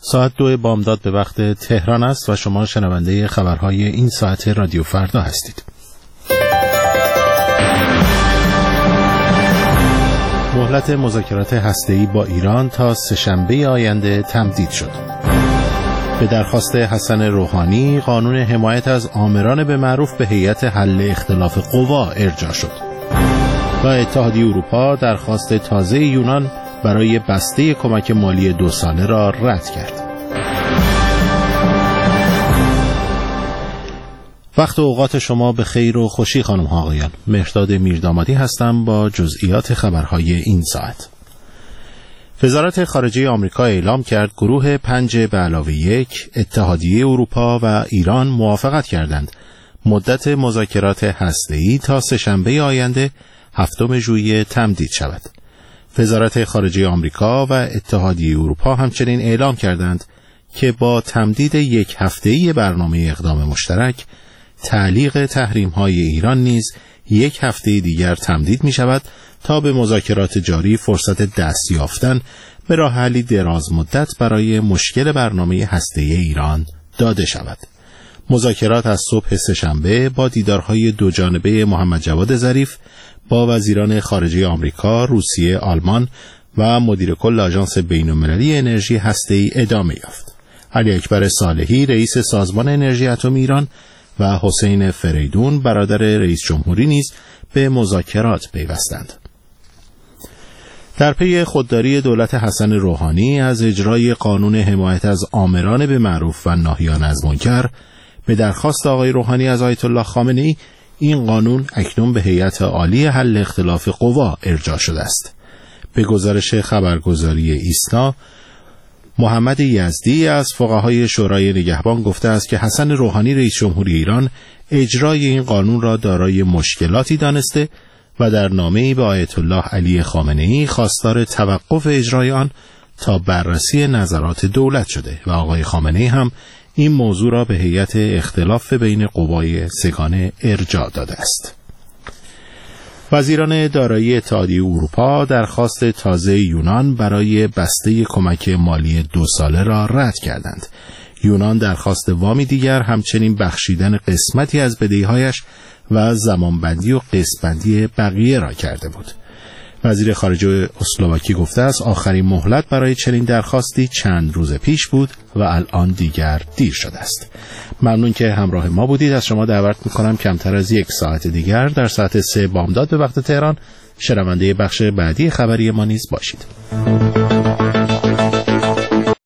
ساعت 2 بامداد به وقت تهران است و شما شنونده خبرهای این ساعت رادیو فردا هستید. مهلت مذاکرات هسته‌ای با ایران تا سه‌شنبه آینده تمدید شد. به درخواست حسن روحانی قانون حمایت از آمران به معروف به هیئت حل اختلاف قوا ارجاع شد. و اتحادیه اروپا درخواست تازه یونان برای بسته کمک مالی 2 ساله را رد کرد. وقت و اوقات شما به خیر و خوشی خانم ها آقایان. مهرداد میردامادی هستم با جزئیات خبرهای این ساعت. وزارت خارجه آمریکا اعلام کرد گروه 5+1 اتحادیه اروپا و ایران موافقت کردند مدت مذاکرات هسته‌ای تا سه‌شنبه آینده 7 ژوئیه تمدید شود. وزارت خارجه آمریکا و اتحادیه اروپا همچنین اعلام کردند که با تمدید 1 هفته‌ای برنامه اقدام مشترک، تعلیق تحریم‌های ایران نیز 1 هفته دیگر تمدید می‌شود تا به مذاکرات جاری فرصت دست یافتن به راه حلی دراز مدت برای مشکل برنامه هسته‌ای ایران داده شود. مذاکرات از صبح سه‌شنبه با دیدارهای 2 جانبه محمد جواد ظریف با وزیران خارجه آمریکا، روسیه، آلمان و مدیر کل آژانس بین‌المللی انرژی هسته‌ای ادامه یافت. علی اکبر صالحی رئیس سازمان انرژی اتمی ایران و حسین فریدون برادر رئیس جمهوری نیز به مذاکرات پیوستند. در پی خودداری دولت حسن روحانی از اجرای قانون حمایت از آمران به معروف و ناهیان از منکر، به درخواست آقای روحانی از آیت الله خامنه‌ای این قانون اکنون به هیئت عالی حل اختلاف قوا ارجاع شده است. به گزارش خبرگزاری ایسنا، محمد یزدی از فقهای شورای نگهبان گفته است که حسن روحانی رئیس جمهوری ایران اجرای این قانون را دارای مشکلاتی دانسته و در نامه‌ای به آیت الله علی خامنه‌ای خواستار توقف اجرای آن تا بررسی نظرات دولت شده و آقای خامنه‌ای هم این موضوع را به هیئت اختلاف بین قوای سگانه ارجاع داده است. وزیران دارایی اتحادیه اروپا درخواست تازه یونان برای بسته کمک مالی 2 ساله را رد کردند. یونان درخواست وامی دیگر همچنین بخشیدن قسمتی از بدهی‌هایش و زمانبندی و قسط‌بندی بقیه را کرده بود. وزیر خارجه اسلواکی گفته است آخرین مهلت برای چنین درخواستی چند روز پیش بود و الان دیگر دیر شده است. ممنون که همراه ما بودید. از شما دعوت می‌کنم کمتر از 1 ساعت دیگر در ساعت 3 بامداد به وقت تهران شنونده بخش بعدی خبری ما نیز باشید.